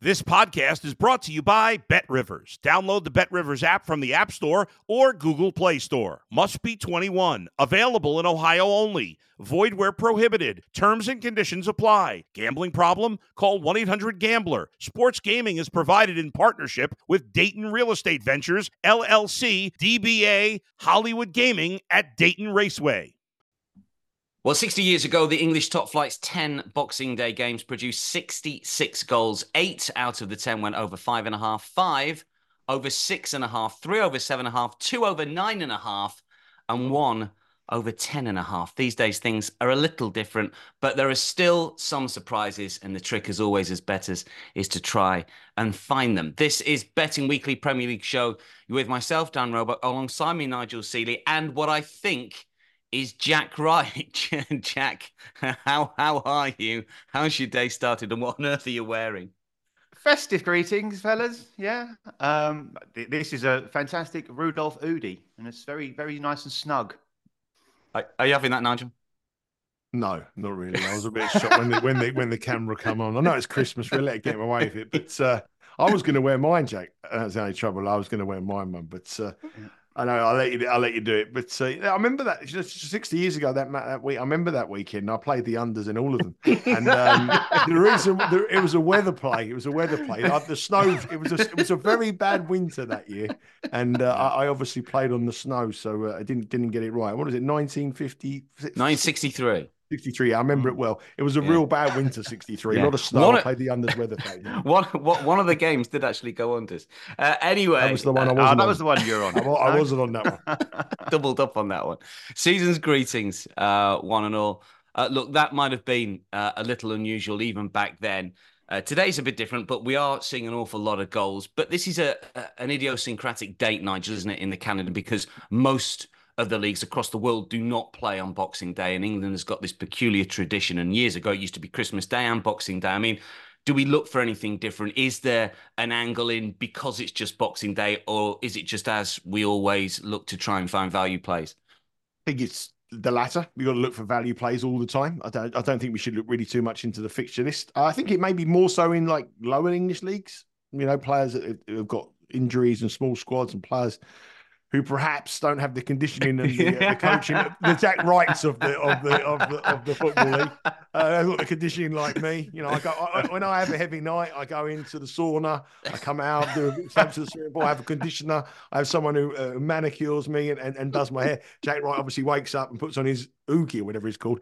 This podcast is brought to you by BetRivers. Download the BetRivers app from the App Store or Google Play Store. Must be 21. Available in Ohio only. Void where prohibited. Terms and conditions apply. Gambling problem? Call 1-800-GAMBLER. Sports gaming is provided in partnership with Dayton Real Estate Ventures, LLC, DBA, Hollywood Gaming at Dayton Raceway. Well, 60 years ago, the English top flight's 10 Boxing Day games produced 66 goals. 8 out of the 10 went over 5.5, 5 over 6.5, 3 over 7.5, 2 over 9.5, and 1 over 10.5. These days, things are a little different, but there are still some surprises, and the trick, as always, as bettors, is to try and find them. This is Betting Weekly Premier League show. You're with myself, Dan Roebuck, alongside me, Nigel Seeley, and what I think is Jack Wright. Jack, how are you? How's your day started, and what on earth are you wearing? Festive greetings, fellas. Yeah. This is a fantastic Rudolph Udi, and it's very, very nice and snug. Are you having that, Nigel? No, not really. I was a bit shocked when the camera come on. I know it's Christmas, we'll let it get away with it, but I was going to wear mine, Jack. That's the only trouble. I was going to wear mine, Mum, but I know I'll let you do it. But I remember that 60 years ago that week. I remember that weekend. I played the unders in all of them, and the reason it was a weather play. It was a weather play. The snow. It was a very bad winter that year, and I obviously played on the snow, so I didn't get it right. What was it? 1963. 63. I remember it well. It was a real bad winter, 63. A lot of snow. I played the unders weather play. One of the games did actually go unders. Anyway. That was the one I wasn't on. That was the one you're on. I wasn't on that one. Doubled up on that one. Season's greetings, one and all. Look, that might have been a little unusual even back then. Today's a bit different, but we are seeing an awful lot of goals. But this is an idiosyncratic date, Nigel, isn't it, in the Canada? Because most of the leagues across the world do not play on Boxing Day, and England has got this peculiar tradition. And years ago, it used to be Christmas Day and Boxing Day. I mean, do we look for anything different? Is there an angle in because it's just Boxing Day, or is it just as we always look to try and find value plays? I think it's the latter. We've got to look for value plays all the time. I don't think we should look really too much into the fixture list. I think it may be more so in like lower English leagues. You know, players that have got injuries and small squads, and players who perhaps don't have the conditioning and the coaching, the Jack Wrights of the football league. They've got the conditioning like me. You know, when I have a heavy night, I go into the sauna, I come out, do a to the swimming pool, I have a conditioner, I have someone who manicures me and does my hair. Jack Wright obviously wakes up and puts on his ookie or whatever it's called.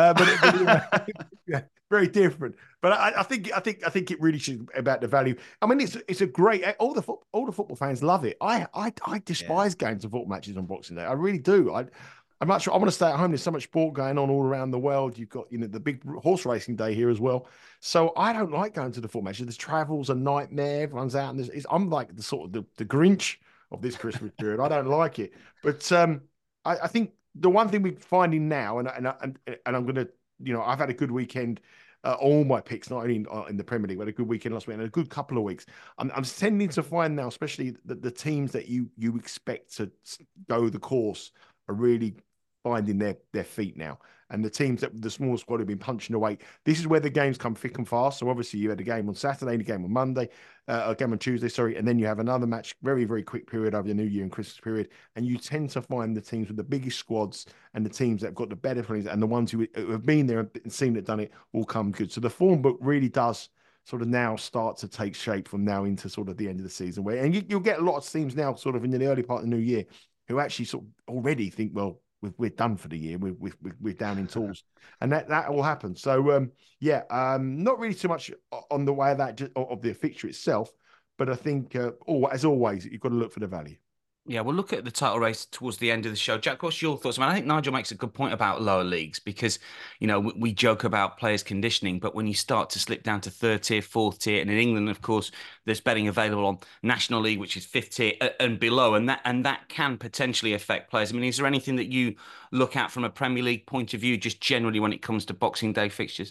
Yeah, very different. But I think it really should be about the value. I mean, it's a great. All the football fans love it. I despise games of football matches on Boxing Day. I really do. I want to stay at home. There's so much sport going on all around the world. You've got the big horse racing day here as well. So I don't like going to the football matches. The travel's a nightmare. Everyone's out, and I'm like the sort of the Grinch of this Christmas period. I don't like it. But I think the one thing we're finding now, and I'm going to, I've had a good weekend. All my picks, not only in the Premier League, but a good weekend last week and a good couple of weeks. I'm tending to find now, especially the teams that you expect to go the course are really finding their feet now. And the teams that the small squad have been punching away. This is where the games come thick and fast. So obviously you had a game on Saturday, a game on Monday, a game on Tuesday, sorry. And then you have another match, very, very quick period over the New Year and Christmas period. And you tend to find the teams with the biggest squads and the teams that have got the better players and the ones who have been there and seen it, done it, will come good. So the form book really does sort of now start to take shape from now into sort of the end of the season. And you'll get a lot of teams now sort of in the early part of the new year who actually sort of already think, well, we're done for the year. We're down in tools, and that will happen. So not really too much on the way of the fixture itself, but I think as always, you've got to look for the value. Yeah, we'll look at the title race towards the end of the show. Jack, what's your thoughts? I mean, I think Nigel makes a good point about lower leagues because, we joke about players conditioning, but when you start to slip down to third tier, fourth tier, and in England, of course, there's betting available on National League, which is fifth tier and below, and that can potentially affect players. I mean, is there anything that you look at from a Premier League point of view, just generally when it comes to Boxing Day fixtures?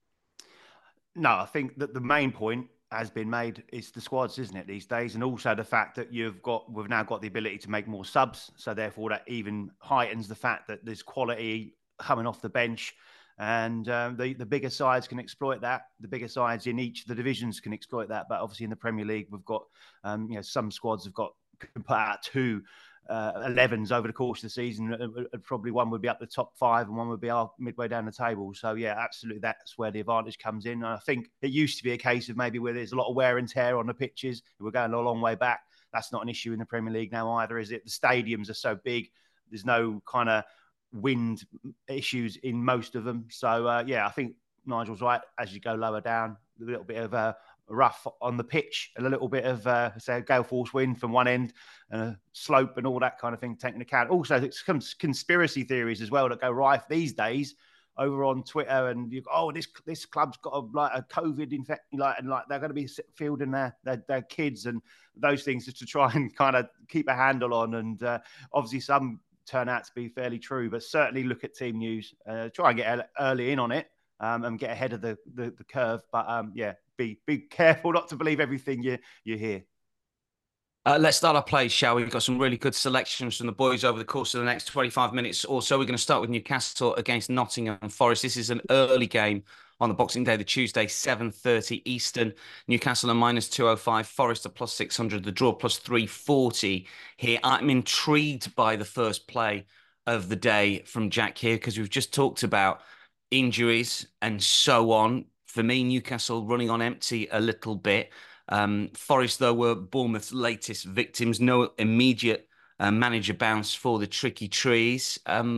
No, I think that the main point has been made is the squads, isn't it, these days? And also the fact that we've now got the ability to make more subs. So therefore that even heightens the fact that there's quality coming off the bench. And the bigger sides can exploit that. The bigger sides in each of the divisions can exploit that. But obviously in the Premier League, we've got some squads can put out 2 11s over the course of the season. Probably one would be up the top 5 and one would be midway down the table. So yeah, absolutely, that's where the advantage comes in. And I think it used to be a case of maybe where there's a lot of wear and tear on the pitches. We're going a long way back. That's not an issue in the Premier League now either, is it? The stadiums are so big. There's no kind of wind issues in most of them. So I think Nigel's right. As you go lower down, a little bit of rough on the pitch, a little bit of say gale force wind from one end, slope and all that kind of thing taken account. Also, there's some conspiracy theories as well that go rife these days over on Twitter, and you go, this club's got a COVID infection, and they're going to be fielding their kids and those things just to try and kind of keep a handle on. And obviously some turn out to be fairly true, but certainly look at team news, try and get early in on it and get ahead of the curve. But be careful not to believe everything you hear. Let's start our plays, shall we? We've got some really good selections from the boys over the course of the next 25 minutes or so. We're going to start with Newcastle against Nottingham Forest. This is an early game on the Boxing Day, the Tuesday, 7:30 Eastern. Newcastle are -205, Forest are +600, the draw +340 here. I'm intrigued by the first play of the day from Jack here, because we've just talked about injuries and so on. For me, Newcastle running on empty a little bit. Forest, though, were Bournemouth's latest victims. No immediate manager bounce for the Tricky Trees.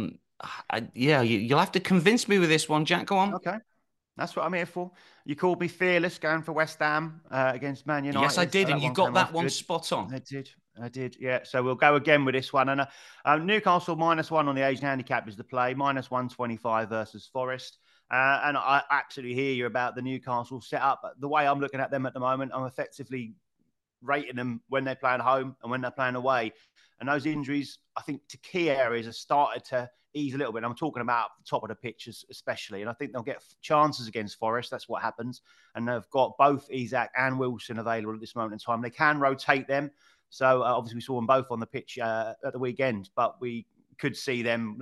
You'll have to convince me with this one, Jack. Go on. Okay. That's what I'm here for. You called me fearless going for West Ham against Man United. Yes, I did, and you got that one spot on. I did. Yeah, so we'll go again with this one. And Newcastle -1 on the Asian handicap is the play, -125 versus Forest. And I absolutely hear you about the Newcastle setup. The way I'm looking at them at the moment, I'm effectively rating them when they're playing home and when they're playing away. And those injuries, I think, to key areas have started to ease a little bit. I'm talking about the top of the pitch especially. And I think they'll get chances against Forest. That's what happens. And they've got both Isak and Wilson available at this moment in time. They can rotate them. So obviously we saw them both on the pitch at the weekend, but we could see them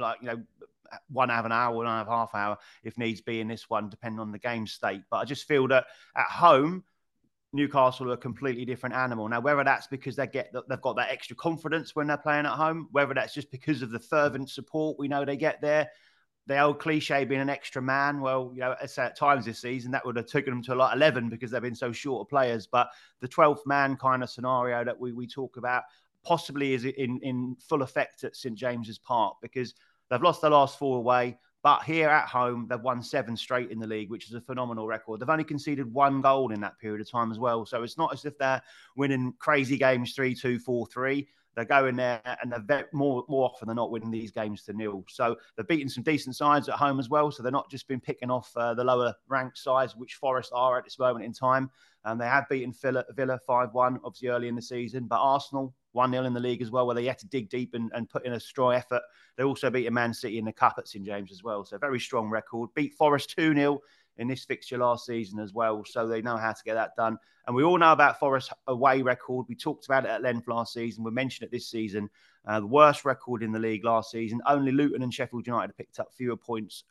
1.5 hour, 1.5 hour, if needs be in this one, depending on the game state. But I just feel that at home, Newcastle are a completely different animal. Now, whether that's because they've got that extra confidence when they're playing at home, whether that's just because of the fervent support we know they get there, the old cliche being an extra man, well, at times this season, that would have taken them to 11 because they've been so short of players. But the 12th man kind of scenario that we talk about possibly is in full effect at St. James's Park, because they've lost their last 4 away, but here at home, they've won 7 straight in the league, which is a phenomenal record. They've only conceded 1 goal in that period of time as well. So it's not as if they're winning crazy games 3-2, 4-3. They're going there and they're more often than not winning these games to 0. So they're beating some decent sides at home as well. So they're not just been picking off the lower ranked sides, which Forest are at this moment in time. And they have beaten Villa 5-1, obviously early in the season. But Arsenal 1-0 in the league as well, where they had to dig deep and put in a strong effort. They also beat Man City in the Cup at St. James as well. So very strong record. Beat Forest 2-0 in this fixture last season as well. So they know how to get that done. And we all know about Forest's away record. We talked about it at length last season. We mentioned it this season. The worst record in the league last season. Only Luton and Sheffield United picked up fewer points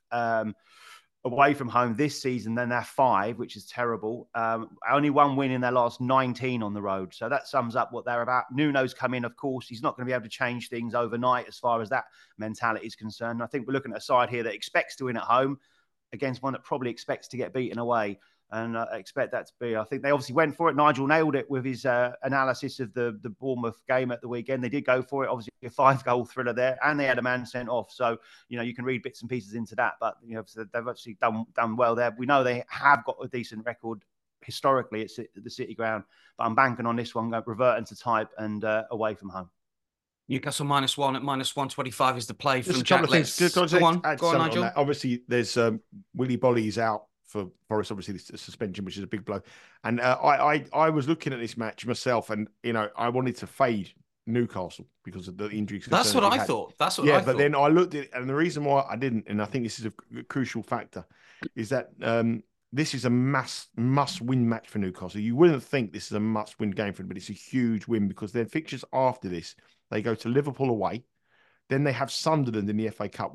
away from home this season than their 5, which is terrible. Only 1 win in their last 19 on the road. So that sums up what they're about. Nuno's come in, of course. He's not going to be able to change things overnight as far as that mentality is concerned. I think we're looking at a side here that expects to win at home against one that probably expects to get beaten away. And I expect that to be, I think they obviously went for it. Nigel nailed it with his analysis of the Bournemouth game at the weekend. They did go for it. Obviously, a 5-goal thriller there, and they had a man sent off. So, you can read bits and pieces into that. But, so they've actually done well there. We know they have got a decent record historically at the City Ground. But I'm banking on this one, reverting to type and away from home. Newcastle -1 at -125 is the play from Just a Jack. couple of things. Go on, Nigel. Obviously, there's Willy Bolly's out for Forest, obviously the suspension, which is a big blow. And I was looking at this match myself, and I wanted to fade Newcastle because of the injury. That's what I thought. But then I looked at it, and the reason why I didn't, and I think this is a crucial factor, is that this is a must-win match for Newcastle. You wouldn't think this is a must-win game for them, but it's a huge win because their fixtures after this, they go to Liverpool away, then they have Sunderland in the FA Cup, which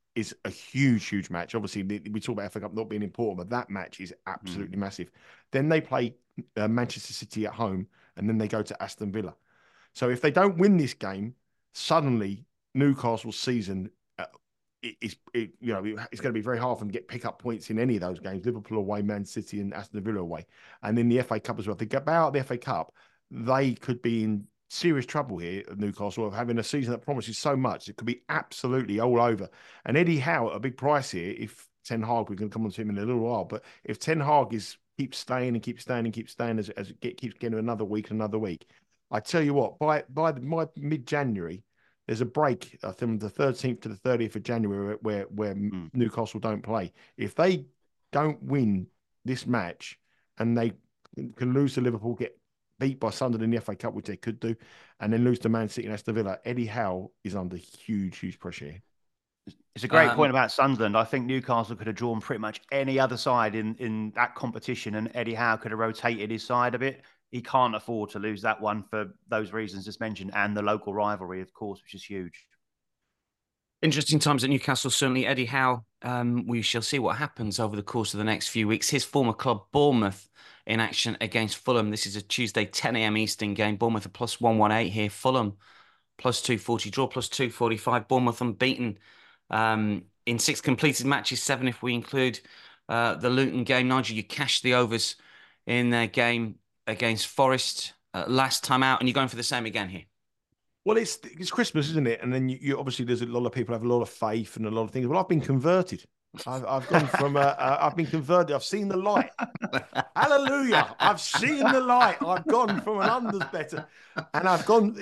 is a huge match. Obviously, we talk about FA Cup not being important, but that match is absolutely massive. Then they play Manchester City at home, and then they go to Aston Villa. So if they don't win this game, suddenly Newcastle's season it's going to be very hard for them to pick up points in any of those games. Liverpool away, Man City, and Aston Villa away, and in the FA Cup as well. If they get out of the FA Cup, they could be in serious trouble here at Newcastle of having a season that promises so much. It could be absolutely all over. And Eddie Howe at a big price here. If Ten Hag, we're going to come on to him in a little while, but if Ten Hag keeps staying as it keeps getting another week, I tell you what, by mid-January, there's a break, I think, the 13th to the 30th of January where Newcastle don't play. If they don't win this match and they can lose to Liverpool, get beat by Sunderland in the FA Cup, which they could do, and then lose to Man City and Aston Villa, Eddie Howe is under huge pressure here. It's a great point about Sunderland. I think Newcastle could have drawn pretty much any other side in that competition, and Eddie Howe could have rotated his side a bit. He can't afford to lose that one for those reasons just mentioned, and the local rivalry, of course, which is huge. Interesting times at Newcastle, certainly. Eddie Howe, we shall see what happens over the course of the next few weeks. His former club, Bournemouth, in action against Fulham. This is a Tuesday 10 a.m. Eastern game. Bournemouth are plus 118 here. Fulham plus 240. Draw plus 245. Bournemouth unbeaten in 6 completed matches, 7 if we include the Luton game. Nigel, you cashed the overs in their game against Forest last time out, and you're going for the same again here. Well, it's Christmas, isn't it? And then you obviously there's a lot of people have a lot of faith and a lot of things. Well, I've been converted. I've gone from I've been converted. I've seen the light. Hallelujah! I've seen the light. I've gone from an unders better, and I've gone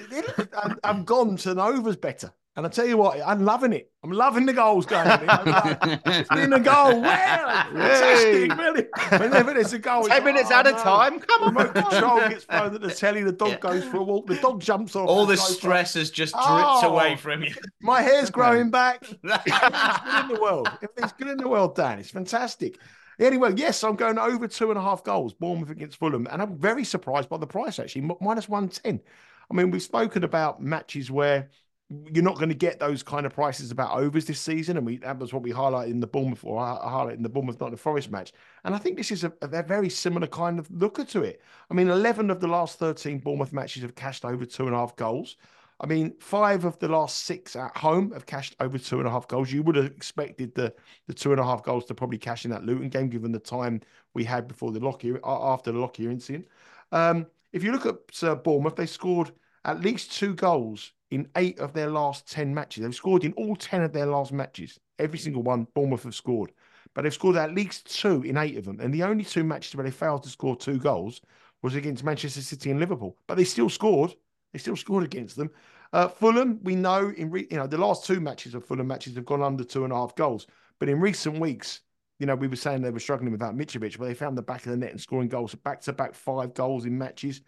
to an overs better. And I tell you what, I'm loving it. I'm loving the goals going in. It's been a goal. Well, fantastic, really. Whenever there's a goal, 10 minutes at a time. Come on. Remote control gets thrown at the telly. The dog goes for a walk. The dog jumps off. All the stress has just dripped away from you. My hair's growing back. Everything's good in the world. Everything's good in the world, Dan. It's fantastic. Anyway, yes, I'm going over 2.5 goals. Bournemouth against Fulham. And I'm very surprised by the price, actually. Minus 110. I mean, we've spoken about matches where you're not going to get those kind of prices about overs this season, and that was what we highlighted in the Bournemouth, or I highlighted in the Bournemouth Nottingham Forest match. And I think this is a very similar kind of looker to it. I mean, 11 of the last 13 Bournemouth matches have cashed over 2.5 goals. I mean, 5 of the last 6 at home have cashed over 2.5 goals. You would have expected the 2.5 goals to probably cash in that Luton game, given the time we had before after the Lockyer incident. If you look at Bournemouth, they scored at least 2 goals in 8 of their last 10 matches. They've scored in all 10 of their last matches. Every single one, Bournemouth have scored. But they've scored at least 2 in 8 of them. And the only 2 matches where they failed to score 2 goals was against Manchester City and Liverpool. But they still scored. They still scored against them. Fulham, we know, the last 2 matches of Fulham matches have gone under 2.5 goals. But in recent weeks, we were saying they were struggling without Mitrovic, but they found the back of the net and scoring goals. Back-to-back 5 goals in matches.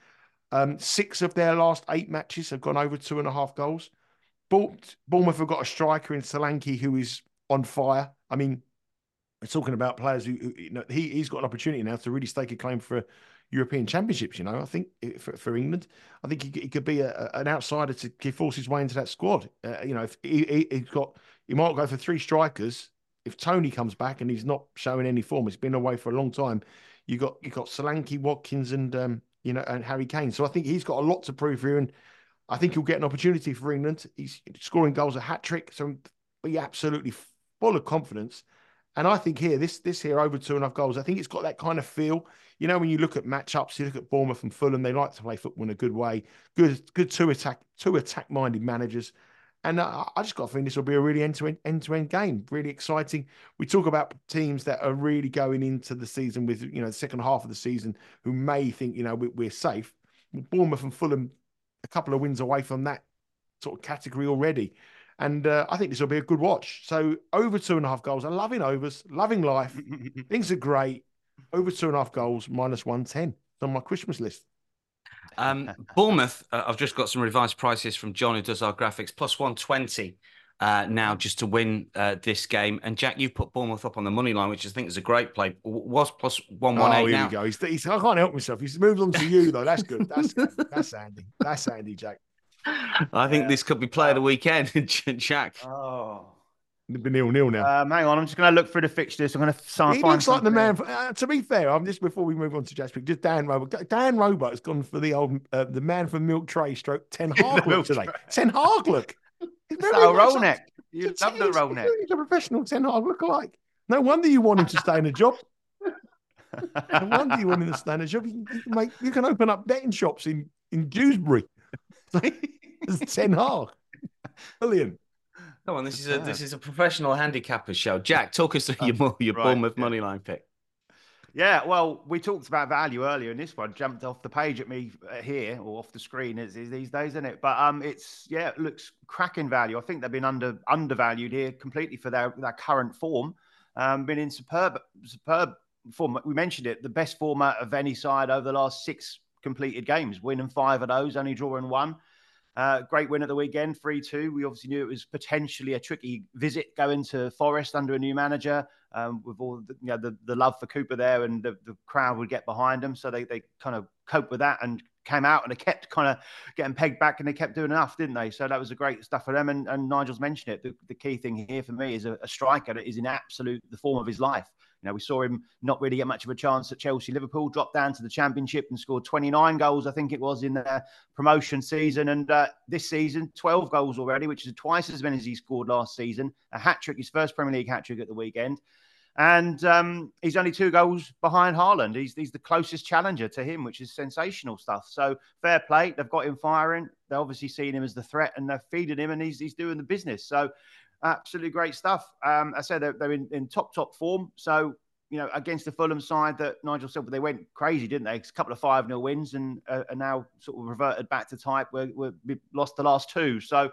6 of their last 8 matches have gone over 2.5 goals. Bournemouth have got a striker in Solanke who is on fire. I mean, we're talking about players who he's got an opportunity now to really stake a claim for European Championships. I think for England, I think he could be an outsider to force his way into that squad. If he might go for 3 strikers. If Tony comes back and he's not showing any form, he's been away for a long time. You got Solanke, Watkins, and Harry Kane. So I think he's got a lot to prove here, and I think he'll get an opportunity for England. He's scoring goals, a hat trick, so be absolutely full of confidence. And I think here, this here over 2.5 goals, I think it's got that kind of feel. When you look at matchups, you look at Bournemouth and Fulham, they like to play football in a good way. Good two attack-minded managers. And I just got a feeling this will be a really end-to-end game. Really exciting. We talk about teams that are really going into the season with, the second half of the season who may think, we're safe. Bournemouth and Fulham, a couple of wins away from that sort of category already. And I think this will be a good watch. So over 2.5 goals. I'm loving overs, loving life. Things are great. Over 2.5 goals, minus 110. It's on my Christmas list. Bournemouth, I've just got some revised prices from John, who does our graphics, plus 120 now just to win this game. And Jack, you put Bournemouth up on the money line, which I think is a great play. Was plus 118 here now. We go. I can't help myself. He's moved on to you, though. That's good. That's Andy. That's Andy, Jack. I think this could be play of the weekend, Jack. Oh. It'd be 0-0 now. Hang on, I'm just going to look through the fixtures. I'm going to find. He looks like the man. something. To be fair, I'm just before we move on to Jasper, just Dan Robert. Dan Robert has gone for the old the man from Milk Tray stroke Ten Hag look today. Ten Hag look. It's a roll neck. You love the roll neck. He's a professional Ten Hag lookalike. No wonder you want him to stay in a job. No wonder you want him to stay in a job. You can open up betting shops in Dewsbury. It's Ten Hag. Brilliant. Come on, this is a professional handicapper show. Jack, talk us through your Bournemouth moneyline pick. Yeah, well, we talked about value earlier, and this one jumped off the page at me here or off the screen is these days, isn't it? But it looks cracking value. I think they've been undervalued here completely for their current form. Been in superb form. We mentioned it, the best form out of any side over the last 6 completed games, winning 5 of those, only drawing 1. Great win at the weekend, 3-2. We obviously knew it was potentially a tricky visit going to Forest under a new manager, with all the love for Cooper there, and the crowd would get behind them. So they kind of coped with that and came out, and they kept kind of getting pegged back, and they kept doing enough, didn't they? So that was a great stuff for them. And Nigel's mentioned it. The key thing here for me is a striker that is in absolute the form of his life. We saw him not really get much of a chance at Chelsea. Liverpool dropped down to the Championship and scored 29 goals, I think it was, in their promotion season. And this season, 12 goals already, which is twice as many as he scored last season. A hat-trick, his first Premier League hat-trick at the weekend. And he's only 2 goals behind Haaland. He's the closest challenger to him, which is sensational stuff. So fair play. They've got him firing. They're obviously seeing him as the threat, and they're feeding him, and he's doing the business. So absolutely great stuff. I said they're in top form. So, against the Fulham side that Nigel said, they went crazy, didn't they? A couple of 5-0 wins, and are now sort of reverted back to type where we lost the last 2. So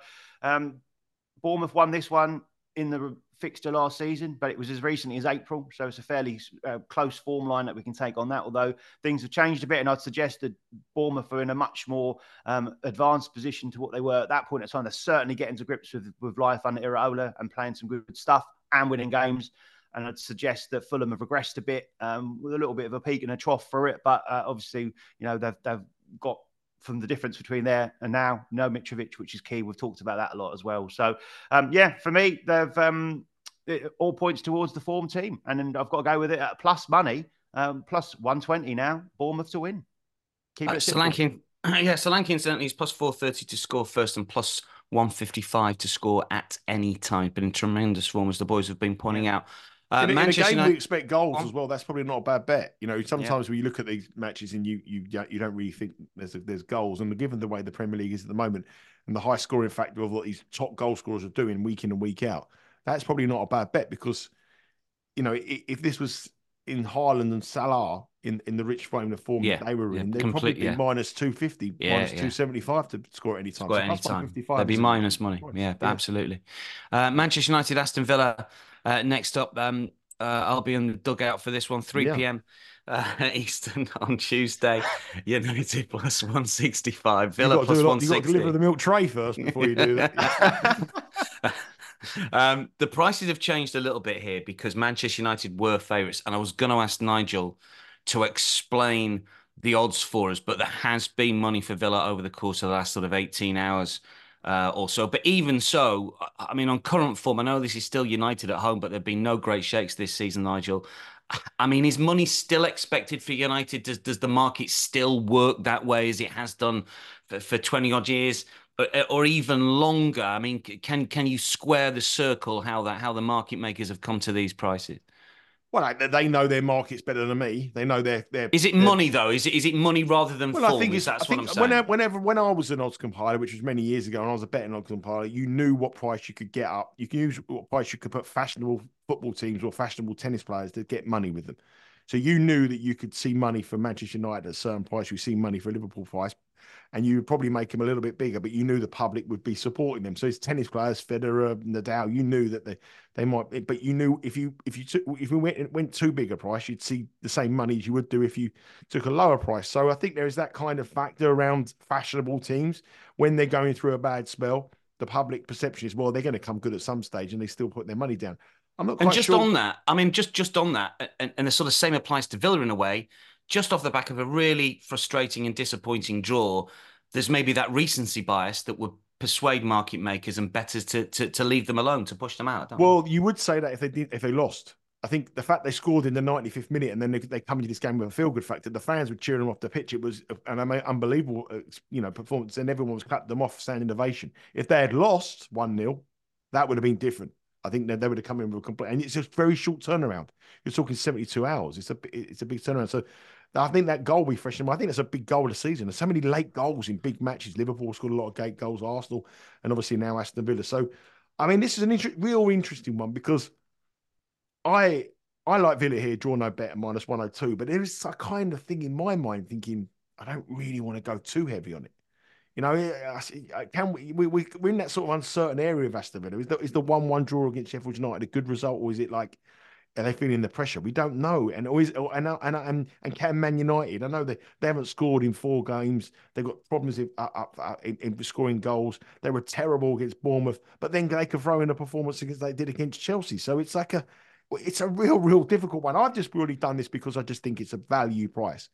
Bournemouth won this one in the fixture last season, but it was as recently as April. So it's a fairly close form line that we can take on that, although things have changed a bit. And I'd suggest that Bournemouth are in a much more advanced position to what they were at that point in time. They're certainly getting to grips with life under Iraola and playing some good stuff and winning games. And I'd suggest that Fulham have regressed a bit, with a little bit of a peak and a trough for it. But obviously, they've got, from the difference between there and now, no Mitrovic, which is key. We've talked about that a lot as well. So, for me, they've it all points towards the form team. And then I've got to go with it at plus money, plus 120 now, Bournemouth to win. Keep it simple. Solanke incidentally is plus 430 to score first and plus 155 to score at any time. Been in tremendous form, as the boys have been pointing out. In a game we expect goals as well. That's probably not a bad bet. Sometimes when you look at these matches and you don't really think there's goals. And given the way the Premier League is at the moment and the high scoring factor of what these top goal scorers are doing week in and week out, that's probably not a bad bet because, if this was in Haaland and Salah in the rich frame of form that they were in, they'd probably be minus 250, minus 275 to score at any time. There'd be minus money. Absolutely. Manchester United, Aston Villa. Next up, I'll be in the dugout for this one, 3 p.m. Eastern on Tuesday. United plus 165, Villa plus 160. You've got to deliver the milk tray first before you do that. The prices have changed a little bit here because Manchester United were favourites, and I was going to ask Nigel to explain the odds for us, but there has been money for Villa over the course of the last sort of 18 hours. Also, but even so, I mean, on current form, I know this is still United at home, but there've been no great shakes this season, Nigel. I mean, is money still expected for United? Does the market still work that way as it has done for 20 odd years, or even longer? I mean, can you square the circle how the market makers have come to these prices? Well, they know their markets better than me. They know their. Is it money though? Is it money rather than form? I think that's what I'm saying. When I was an odds compiler, which was many years ago, and I was a betting odds compiler, you knew what price you could get up. You can use what price you could put fashionable football teams or fashionable tennis players to get money with them. So you knew that you could see money for Manchester United at a certain price. You see money for Liverpool price. And you would probably make them a little bit bigger, but you knew the public would be supporting them. So it's tennis players, Federer, Nadal. You knew that they might, but you knew if you went too big a price, you'd see the same money as you would do if you took a lower price. So I think there is that kind of factor around fashionable teams when they're going through a bad spell. The public perception is, well, they're going to come good at some stage, and they still put their money down. I'm not quite sure. On that, I mean, just on that, and the sort of same applies to Villa in a way. Just off the back of a really frustrating and disappointing draw, there's maybe that recency bias that we're persuade market makers and bettors to leave them alone, to push them out? Well, you would say that if they lost. I think the fact they scored in the 95th minute and then they come into this game with a feel-good factor, the fans were cheering them off the pitch. It was an unbelievable, performance, and everyone was clapping them off, standing ovation. If they had lost 1-0, that would have been different. I think they would have come in with a complete, and it's a very short turnaround. You're talking 72 hours. It's a big turnaround. So I think that goal we freshened. I think that's a big goal of the season. There's so many late goals in big matches. Liverpool scored a lot of gate goals, Arsenal, and obviously now Aston Villa. So, I mean, this is real interesting one because I like Villa here, draw no bet at -102, but there is a kind of thing in my mind thinking I don't really want to go too heavy on it. Can we're in that sort of uncertain area of Aston Villa. Is the 1-1 draw against Sheffield United a good result, or is it like, are they feeling the pressure? We don't know. And can Man United? I know they haven't scored in 4 games. They've got problems in scoring goals. They were terrible against Bournemouth, but then they could throw in a performance against they did against Chelsea. So it's a real difficult one. I've just really done this because I just think it's a value price.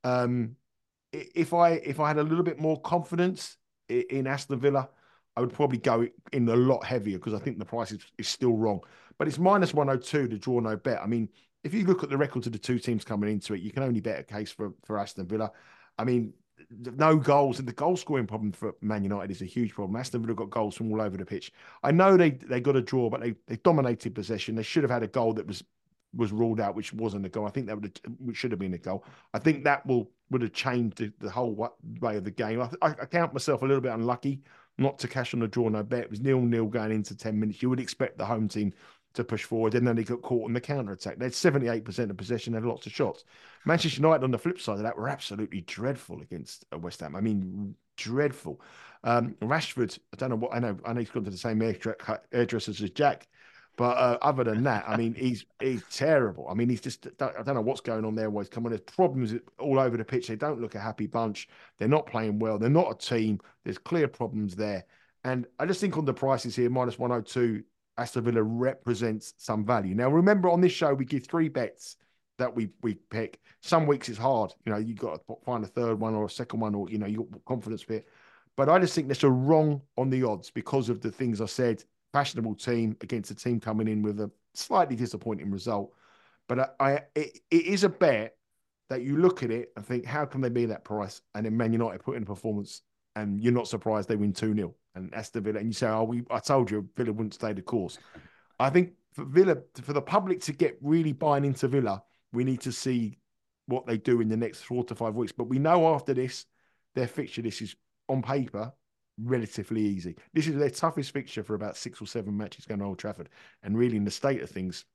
If I had a little bit more confidence in Aston Villa, I would probably go in a lot heavier because I think the price is still wrong. But it's -102 to draw no bet. I mean, if you look at the records of the 2 teams coming into it, you can only bet a case for Aston Villa. I mean, no goals, and the goal scoring problem for Man United is a huge problem. Aston Villa got goals from all over the pitch. I know they got a draw, but they dominated possession. They should have had a goal that was ruled out, which wasn't a goal. I think that should have been a goal. I think that would have changed the whole way of the game. I count myself a little bit unlucky not to cash on the draw no bet. It was 0-0 going into 10 minutes. You would expect the home team to push forward, and then they got caught in the counter-attack. They had 78% of possession, they had lots of shots. Manchester United, on the flip side of that, were absolutely dreadful against West Ham. I mean, dreadful. Rashford, I don't know what, I know he's gone to the same hairdressers as Jack, but other than that, I mean, he's terrible. I mean, he's just, I don't know what's going on there. Why he's come on. There's problems all over the pitch. They don't look a happy bunch. They're not playing well. They're not a team. There's clear problems there. And I just think on the prices here, -102, Aston Villa represents some value. Now, remember on this show, we give 3 bets that we pick. Some weeks it's hard. You've got to find a third one or a second one, or, you've got confidence bit. But I just think they're so wrong on the odds because of the things I said. Fashionable team against a team coming in with a slightly disappointing result. But it is a bet that you look at it and think, how can they be that price? And then Man United put in a performance and you're not surprised they win 2-0. And Aston Villa, and you say, I told you Villa wouldn't stay the course. I think for Villa, for the public to get really buying into Villa, we need to see what they do in the next 4 to 5 weeks. But we know after this, their fixture list is on paper relatively easy. This is their toughest fixture for about 6 or 7 matches going to Old Trafford. And really, in the state of things,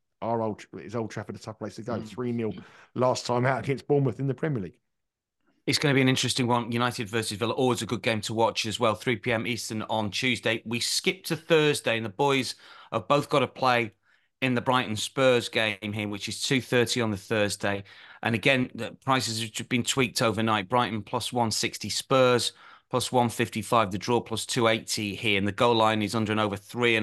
is Old Trafford a tough place to go? 3-0 last time out against Bournemouth in the Premier League. It's going to be an interesting one. United versus Villa, always a good game to watch as well. 3 p.m. Eastern on Tuesday. We skip to Thursday, and the boys have both got to play in the Brighton Spurs game here, which is 2:30 on the Thursday. And again, the prices have been tweaked overnight. Brighton +160, Spurs +155, the draw +280 here. And the goal line is under and over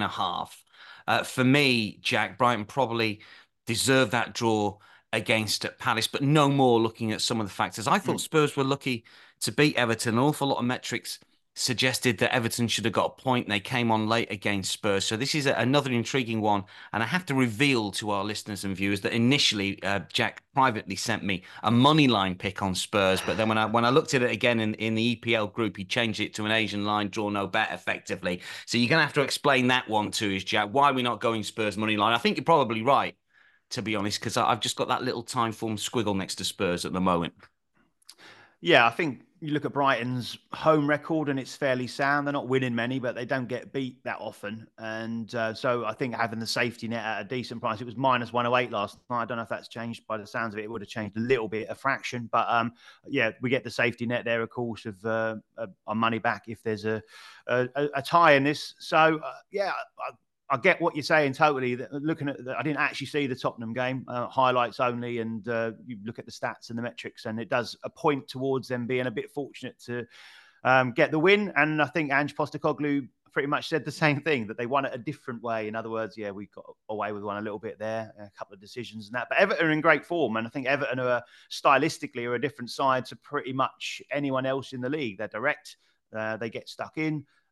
3.5. For me, Jack, Brighton probably deserve that draw against Palace, but no more looking at some of the factors. I thought Spurs were lucky to beat Everton. An awful lot of metrics suggested that Everton should have got a point. They came on late against Spurs. So this is another intriguing one. And I have to reveal to our listeners and viewers that initially Jack privately sent me a money line pick on Spurs. But then when I looked at it again in the EPL group, he changed it to an Asian line, draw no bet effectively. So you're going to have to explain that one to us, Jack. Why are we not going Spurs money line? I think you're probably right, to be honest, because I've just got that little time form squiggle next to Spurs at the moment. Yeah, I think you look at Brighton's home record and it's fairly sound. They're not winning many, but they don't get beat that often. And so I think having the safety net at a decent price, it was -108 last night. I don't know if that's changed. By the sounds of it, it would have changed a little bit, a fraction. But yeah, we get the safety net there, of course, of our money back if there's a tie in this. So yeah, I get what you're saying totally. Looking at I didn't actually see the Tottenham game, highlights only, and you look at the stats and the metrics, and it does point towards them being a bit fortunate to get the win. And I think Ange Postecoglou pretty much said the same thing, that they won it a different way. In other words, yeah, we got away with one a little bit there, a couple of decisions and that. But Everton are in great form, and I think Everton are stylistically a different side to pretty much anyone else in the league. They're direct, they get stuck in.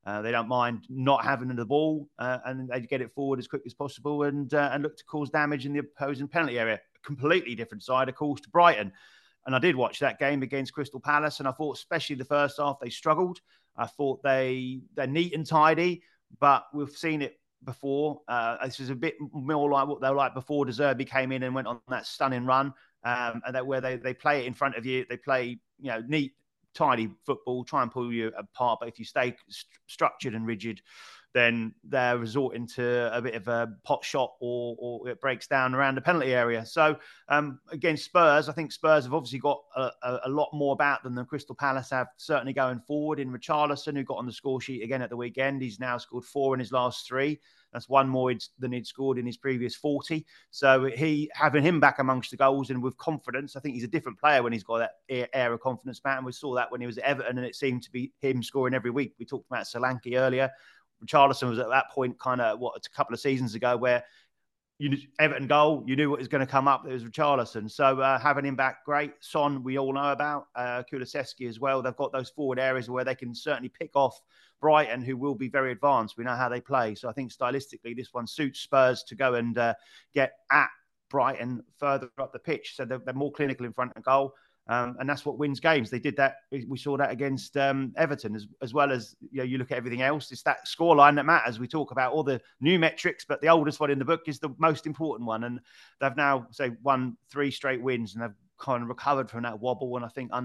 They don't mind not having the ball, and they get it forward as quick as possible and look to cause damage in the opposing penalty area. A completely different side, of course, to Brighton. And I did watch that game against Crystal Palace, and I thought, especially the first half, they struggled. I thought they're neat and tidy, but we've seen it before. This is a bit more like what they were like before De Zerbi came in and went on that stunning run, and that where they play it in front of you. They play, neat, tidy football, try and pull you apart. But if you stay structured and rigid, then they're resorting to a bit of a pot shot or it breaks down around the penalty area. So against Spurs, I think Spurs have obviously got a lot more about them than Crystal Palace have, certainly going forward. In Richarlison, who got on the score sheet again at the weekend, he's now scored 4 in his last 3. That's 1 more than he'd scored in his previous 40. So having him back amongst the goals and with confidence, I think he's a different player when he's got that air of confidence back. And we saw that when he was at Everton, and it seemed to be him scoring every week. We talked about Solanke earlier. Richarlison was at that point kind of a couple of seasons ago where Everton goal, you knew what was going to come up. It was Richarlison. So having him back, great. Son, we all know about. Kulusevski as well. They've got those forward areas where they can certainly pick off Brighton, who will be very advanced. We know how they play. So I think stylistically, this one suits Spurs to go and get at Brighton further up the pitch. So they're more clinical in front of goal. And that's what wins games. They did that. We saw that against Everton as well as, you look at everything else. It's that scoreline that matters. We talk about all the new metrics, but the oldest one in the book is the most important one. And they've now, won 3 straight wins, and they've kind of recovered from that wobble. And I think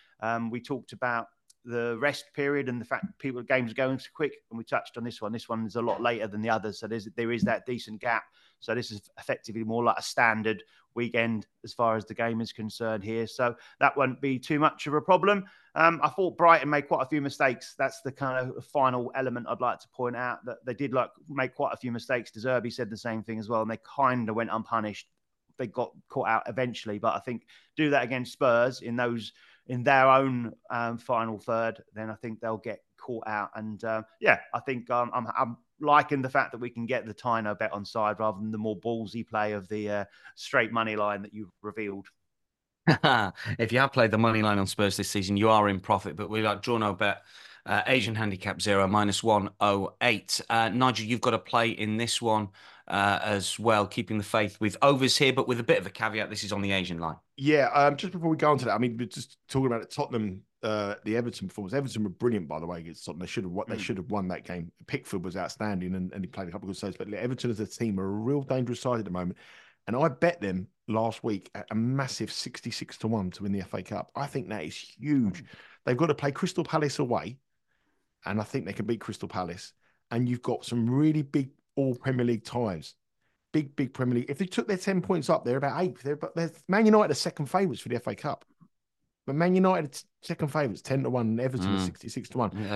we talked about the rest period and the fact that games are going so quick, and we touched on this one. This one is a lot later than the others, so there is that decent gap. So this is effectively more like a standard weekend as far as the game is concerned here. So that won't be too much of a problem. I thought Brighton made quite a few mistakes. That's the kind of final element I'd like to point out, that they did make quite a few mistakes. De Zerbi said the same thing as well, and they kind of went unpunished. They got caught out eventually, but I think do that against Spurs in their own final third, then I think they'll get caught out. And I think I'm liking the fact that we can get the Tino bet on side rather than the more ballsy play of the straight money line that you revealed. If you have played the money line on Spurs this season, you are in profit. But we like draw no bet. Asian handicap 0 -108. Nigel, you've got a play in this one as well, keeping the faith with overs here, but with a bit of a caveat. This is on the Asian line. Yeah, just before we go on to that, I mean, we're just talking about Tottenham, the Everton performance. Everton were brilliant, by the way, against Tottenham. They should have won that game. Pickford was outstanding, and he played a couple of good saves. But Everton as a team are a real dangerous side at the moment. And I bet them last week at a massive 66-1 to win the FA Cup. I think that is huge. They've got to play Crystal Palace away, and I think they can beat Crystal Palace. And you've got some really big all Premier League ties. Big Premier League. If they took their 10 points up, they're about 8th. Man United are second favourites for the FA Cup. But Man United second favourites, 10-1, and Everton are 66-1. Yeah,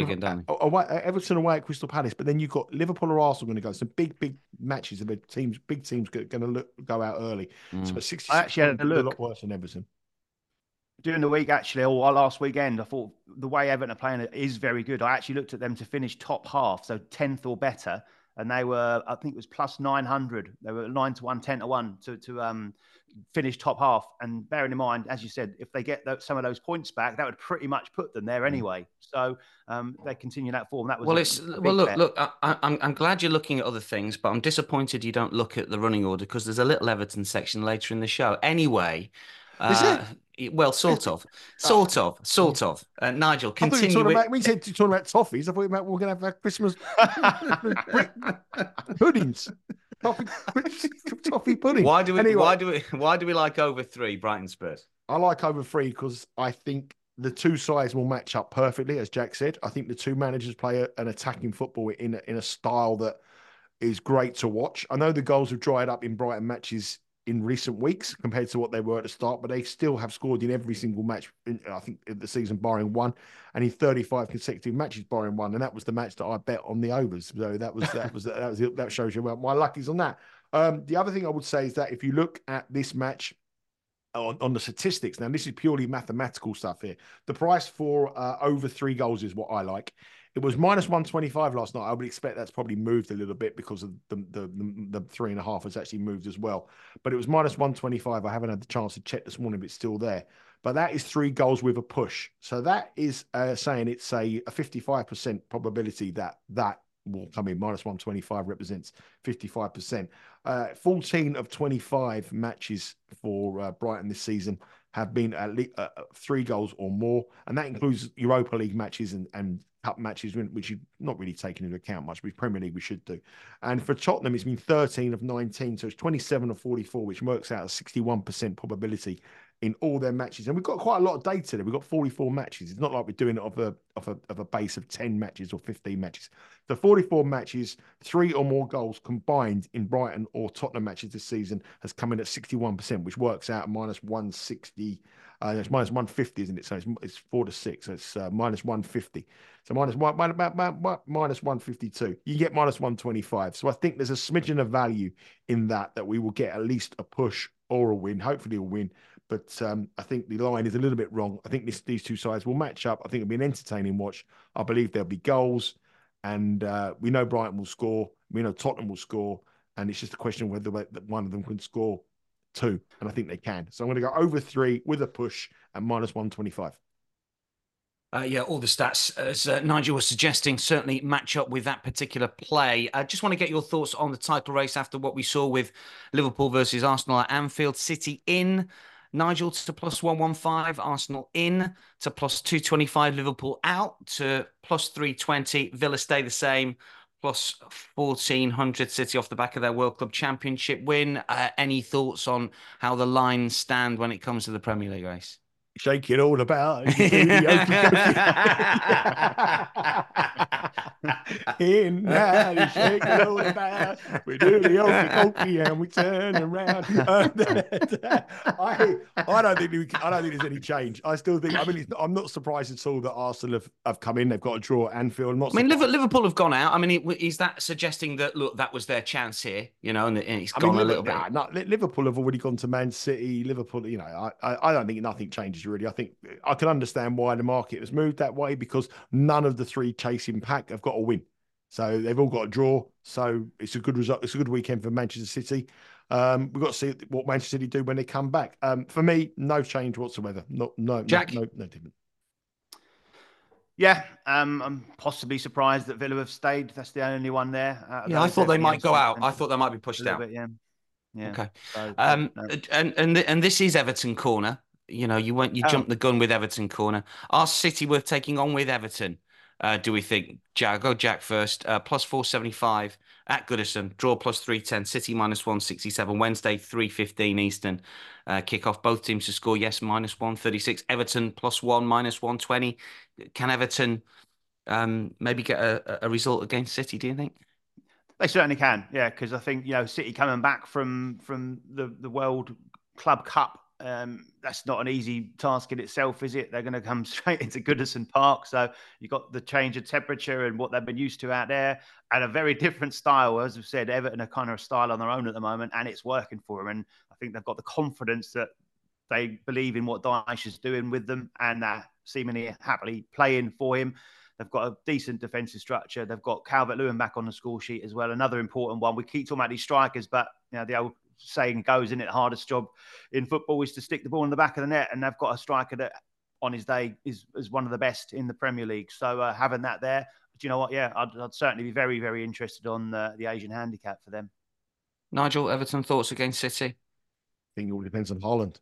Everton away at Crystal Palace, but then you've got Liverpool or Arsenal going to go. Some big matches of teams, big teams going to go out early. So 66 I actually had a look. A lot worse than Everton. During the week, actually, or last weekend, I thought the way Everton are playing is very good. I actually looked at them to finish top half, so 10th or better, and they were, I think it was plus 900. They were 9-1, 10-1 to finish top half. And bearing in mind, as you said, if they get some of those points back, that would pretty much put them there anyway. So they continue that form. That was look. I'm glad you're looking at other things, but I'm disappointed you don't look at the running order, because there's a little Everton section later in the show. Anyway. Is it? Well, sort of. Nigel, continue. We said you're talking about toffees. I thought we're going to have our Christmas puddings. Toffee pudding. Why do we like over 3 Brighton Spurs? I like over 3 because I think the two sides will match up perfectly, as Jack said. I think the two managers play an attacking football in a style that is great to watch. I know the goals have dried up in Brighton matches in recent weeks compared to what they were at the start, but they still have scored in every single match, I think, in the season, barring one, and in 35 consecutive matches, barring one. And that was the match that I bet on the overs. So that shows you my luck is on that. The other thing I would say is that if you look at this match on the statistics, now this is purely mathematical stuff here. The price for over 3 goals is what I like. It was -125 last night. I would expect that's probably moved a little bit because of the 3.5 has actually moved as well. But it was -125. I haven't had the chance to check this morning, but it's still there. but that is 3 goals with a push. So that is saying it's a 55% probability that will come in. -125 represents 55%. 14 of 25 matches for Brighton this season have been at least 3 goals or more, and that includes Europa League matches and cup matches, which you've not really taken into account much, but Premier League we should do. And for Tottenham, it's been 13 of 19, so it's 27 of 44, which works out a 61% probability in all their matches. And we've got quite a lot of data there. We've got 44 matches. It's not like we're doing it off a base of 10 matches or 15 matches. The 44 matches, 3 or more goals combined in Brighton or Tottenham matches this season has come in at 61%, which works out -160. It's -150, isn't it? So it's 4 to 6. So it's -150. So -152. You get -125. So I think there's a smidgen of value in that we will get at least a push or a win. Hopefully a win. But I think the line is a little bit wrong. I think these two sides will match up. I think it'll be an entertaining watch. I believe there'll be goals. And we know Brighton will score. We know Tottenham will score. And it's just a question of whether one of them can score 2. And I think they can. So I'm going to go over 3 with a push at -125. Yeah, all the stats, as Nigel was suggesting, certainly match up with that particular play. I just want to get your thoughts on the title race after what we saw with Liverpool versus Arsenal at Anfield. City in, Nigel, to +115, Arsenal in to +225, Liverpool out to +320, Villa stay the same, +1400, City off the back of their World Club Championship win. Any thoughts on how the lines stand when it comes to the Premier League race? Shake it all about. In that, shake it all about. We do the okey and we turn around. I don't think there's any change. I still think. I mean, I'm not surprised at all that Arsenal have come in. They've got a draw at Anfield. Liverpool have gone out. I mean, is that suggesting that that was their chance here? And it's gone a little bit. No, Liverpool have already gone to Man City. Liverpool, I don't think nothing changes really. I think I can understand why the market has moved that way because none of the 3 chasing pack have got a win. So they've all got a draw. So it's a good result. It's a good weekend for Manchester City. We've got to see what Manchester City do when they come back. For me, no change whatsoever. No, Jack? No different. Yeah, I'm possibly surprised that Villa have stayed. That's the only one there. Yeah, I thought they might go out. I thought they might be pushed out. Bit, yeah. Okay. So, and this is Everton corner. You jumped the gun with Everton corner. Are City worth taking on with Everton? Do we think? Jack, go Jack first. +475 at Goodison. Draw +310. City -167. Wednesday 3:15 Eastern. Kickoff. Both teams to score. Yes, -136. Everton +1 -120. Can Everton maybe get a result against City? Do you think? They certainly can. Yeah, because I think City coming back from the World Club Cup. That's not an easy task in itself, is it? They're going to come straight into Goodison Park. So you've got the change of temperature and what they've been used to out there and a very different style. As I've said, Everton are kind of a style on their own at the moment and it's working for them. And I think they've got the confidence that they believe in what Dyche is doing with them and seemingly happily playing for him. They've got a decent defensive structure. They've got Calvert-Lewin back on the score sheet as well. Another important one. We keep talking about these strikers, but the old saying goes, in it, the hardest job in football is to stick the ball in the back of the net, and they've got a striker that on his day is one of the best in the Premier League. So having that there, do you know what? Yeah, I'd certainly be very, very interested on the Asian handicap for them. Nigel, Everton thoughts against City? I think it all depends on Haaland.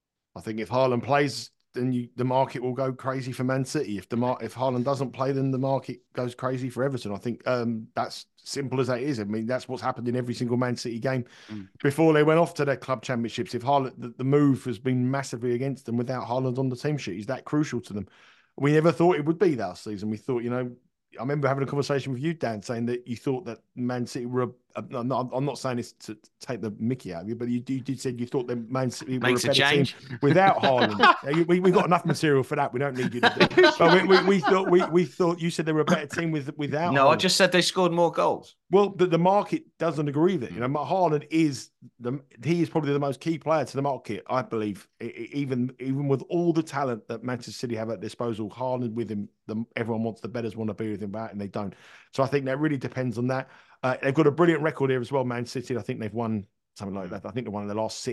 I think if Haaland plays, then the market will go crazy for Man City. If Haaland doesn't play, then the market goes crazy for Everton. I think that's simple as that is. I mean, that's what's happened in every single Man City game before they went off to their club championships. If Haaland, the move has been massively against them without Haaland on the team sheet. He's that crucial to them. We never thought it would be that season. We thought, I remember having a conversation with you, Dan, saying that you thought that Man City were. I'm not saying this to take the mickey out of you, but you did said you thought that Man City were a better team without Haaland. we got enough material for that. We don't need you to do it. But we thought you said they were a better team without. No, Haaland. I just said they scored more goals. Well, the market doesn't agree with it. Haaland is he is probably the most key player to the market, I believe. Even with all the talent that Manchester City have at disposal, Haaland with him, everyone wants the betters want to be with him, and they don't. So I think that really depends on that. They've got a brilliant record here as well, Man City. I think they've won something like that. I think they won in the last 6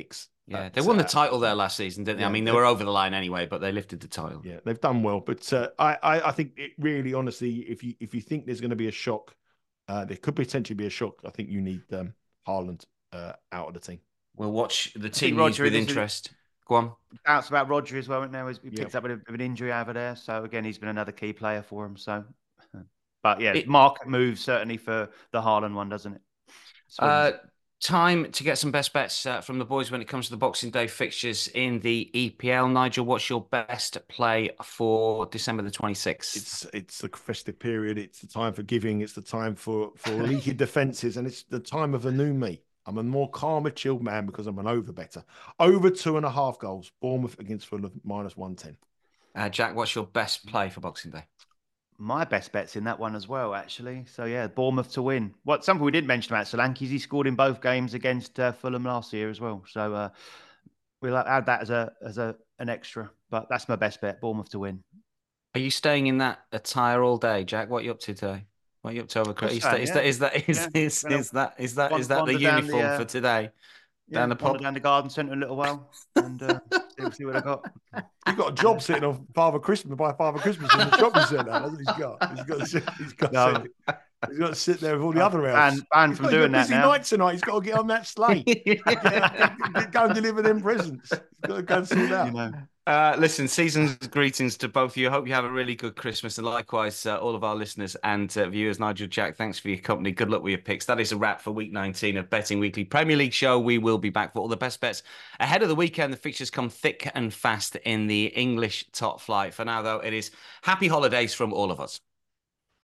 Yeah, they won the title there last season, didn't they? Yeah, I mean, they were over the line anyway, but they lifted the title. Yeah, they've done well. But I think it really, honestly, if you think there's going to be a shock, there could potentially be a shock. I think you need Haaland out of the team. We'll watch the team with interest. Go on. Doubts about Rodri as well, isn't there? He picked up with an injury over there. So, again, he's been another key player for him. So, but yeah, market move certainly for the Haaland one, doesn't it? Time to get some best bets from the boys when it comes to the Boxing Day fixtures in the EPL. Nigel, what's your best play for December the 26th? It's the festive period. It's the time for giving. It's the time for leaky defences, and it's the time of the new me. I'm a more calmer, chilled man because I'm an over better. Over 2.5 goals. Bournemouth against Fulham -110. Jack, what's your best play for Boxing Day? My best bet's in that one as well, actually. So, yeah, Bournemouth to win. Something we didn't mention about Solanke is he scored in both games against Fulham last year as well. So, we'll add that as an extra. But that's my best bet, Bournemouth to win. Are you staying in that attire all day, Jack? What are you up to today? What are you up to over Christmas? Is that the uniform for today? Down the garden centre in a little while and see what I got. You've got a job sitting on Father Christmas in the shopping centre. That's what he's got. He's got to sit there with all the other elves. Banned from doing that now. Night tonight. He's got to get on that sleigh. Go and deliver them presents. He's got to go and sort out. Listen, season's greetings to both of you. I hope you have a really good Christmas, and likewise, all of our listeners and viewers. Nigel, Jack, thanks for your company. Good luck with your picks. That is a wrap for week 19 of Betting Weekly Premier League show. We will be back for all the best bets ahead of the weekend. The fixtures come thick and fast in the English top flight. For now, though, it is happy holidays from all of us.